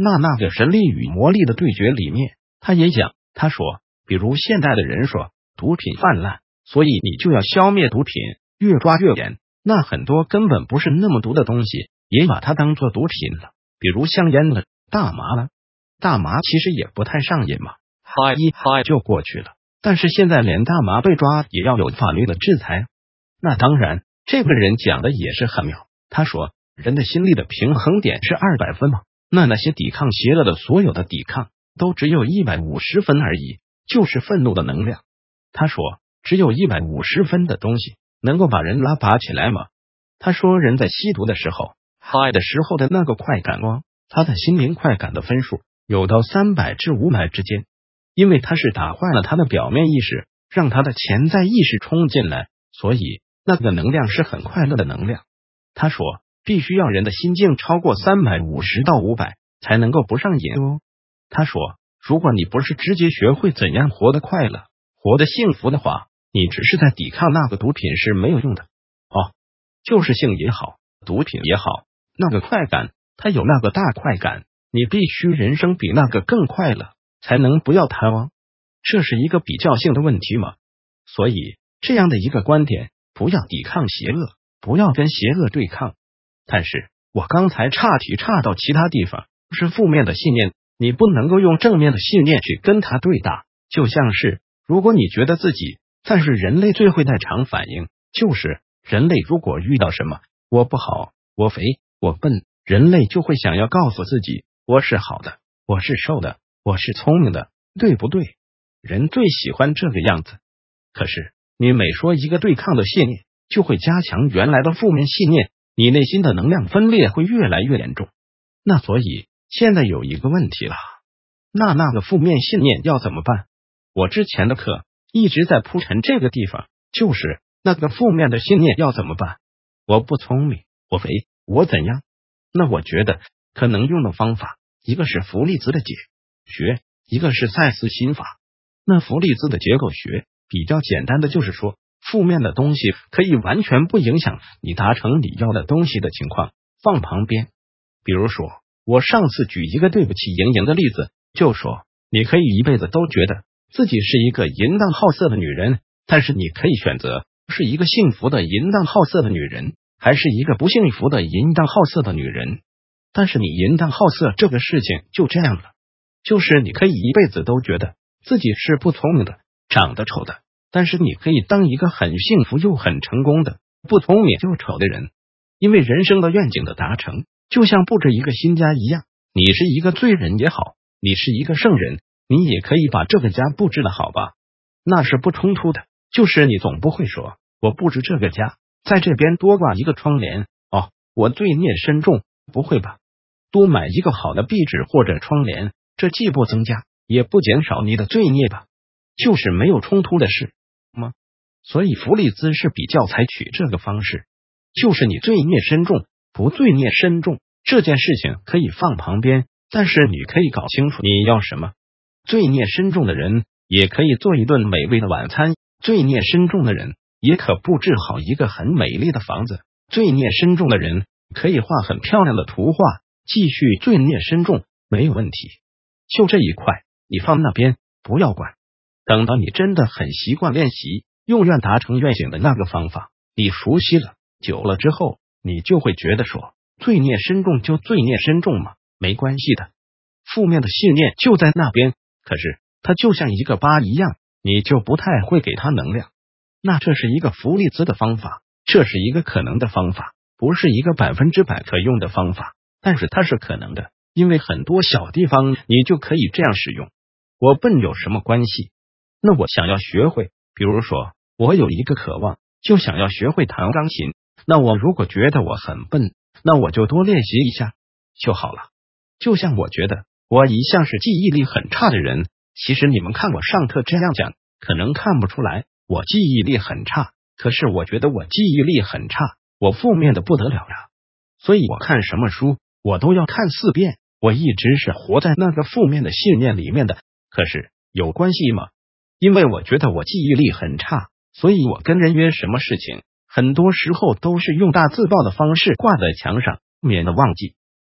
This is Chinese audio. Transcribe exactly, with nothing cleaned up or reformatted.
那那个神力与魔力的对决里面，他也讲，他说，比如现代的人说毒品泛滥，所以你就要消灭毒品，越抓越严。那很多根本不是那么毒的东西，也把它当作毒品了，比如香烟了、大麻了。大麻其实也不太上瘾嘛，嗨一嗨就过去了。但是现在连大麻被抓也要有法律的制裁。那当然，这个人讲的也是很妙。他说，人的心力的平衡点是二百分嘛，那那些抵抗邪恶的所有的抵抗都只有一百五十分而已，就是愤怒的能量。他说，只有一百五十分的东西能够把人拉拔起来吗？他说，人在吸毒的时候，嗨的时候的那个快感光，他的心灵快感的分数有到三百至五百之间，因为他是打坏了他的表面意识，让他的潜在意识冲进来，所以那个能量是很快乐的能量。他说，必须要人的心境超过三百五十到五百才能够不上瘾哦。他说，如果你不是直接学会怎样活得快乐、活得幸福的话，你只是在抵抗那个毒品是没有用的。哦，就是性也好，毒品也好，那个快感，它有那个大快感，你必须人生比那个更快乐，才能不要它哦。这是一个比较性的问题嘛。所以这样的一个观点，不要抵抗邪恶，不要跟邪恶对抗。但是我刚才岔题岔到其他地方，是负面的信念，你不能够用正面的信念去跟它对打。就像是如果你觉得自己，但是人类最会代偿反应，就是人类如果遇到什么，我不好，我肥，我笨，人类就会想要告诉自己，我是好的，我是瘦的，我是聪明的，对不对？人最喜欢这个样子。可是你每说一个对抗的信念，就会加强原来的负面信念，你内心的能量分裂会越来越严重。那所以现在有一个问题了，那那个负面信念要怎么办？我之前的课一直在铺陈这个地方，就是那个负面的信念要怎么办？我不聪明，我肥，我怎样？那我觉得可能用的方法，一个是弗利兹的解学，一个是赛斯心法。那弗利兹的结构学比较简单的就是说，负面的东西可以完全不影响你达成你要的东西的情况放旁边。比如说，我上次举一个对不起莹莹的例子，就说你可以一辈子都觉得自己是一个淫荡好色的女人，但是你可以选择是一个幸福的淫荡好色的女人，还是一个不幸福的淫荡好色的女人。但是你淫荡好色这个事情就这样了，就是你可以一辈子都觉得自己是不聪明的，长得丑的，但是你可以当一个很幸福又很成功的不聪明又丑的人。因为人生的愿景的达成，就像布置一个新家一样，你是一个罪人也好，你是一个圣人，你也可以把这个家布置的好吧，那是不冲突的。就是你总不会说，我布置这个家，在这边多挂一个窗帘，哦，我罪孽深重，不会吧？多买一个好的壁纸或者窗帘，这既不增加也不减少你的罪孽吧？就是没有冲突的事吗？所以弗利兹是比较采取这个方式，就是你罪孽深重不罪孽深重这件事情可以放旁边，但是你可以搞清楚你要什么。罪孽深重的人也可以做一顿美味的晚餐，罪孽深重的人也可布置好一个很美丽的房子，罪孽深重的人可以画很漂亮的图画，继续罪孽深重没有问题。就这一块你放那边不要管，等到你真的很习惯练习用愿达成愿景的那个方法，你熟悉了久了之后，你就会觉得说，罪孽深重就罪孽深重嘛，没关系的。负面的信念就在那边，可是它就像一个疤一样，你就不太会给它能量。那这是一个弗利兹的方法，这是一个可能的方法，不是一个百分之百可用的方法，但是它是可能的，因为很多小地方你就可以这样使用。我笨有什么关系？那我想要学会，比如说我有一个渴望，就想要学会弹钢琴，那我如果觉得我很笨，那我就多练习一下就好了。就像我觉得我一向是记忆力很差的人，其实你们看我上课这样讲，可能看不出来我记忆力很差，可是我觉得我记忆力很差，我负面的不得了呀。所以我看什么书我都要看四遍，我一直是活在那个负面的信念里面的。可是有关系吗？因为我觉得我记忆力很差，所以我跟人约什么事情很多时候都是用大字报的方式挂在墙上，免得忘记。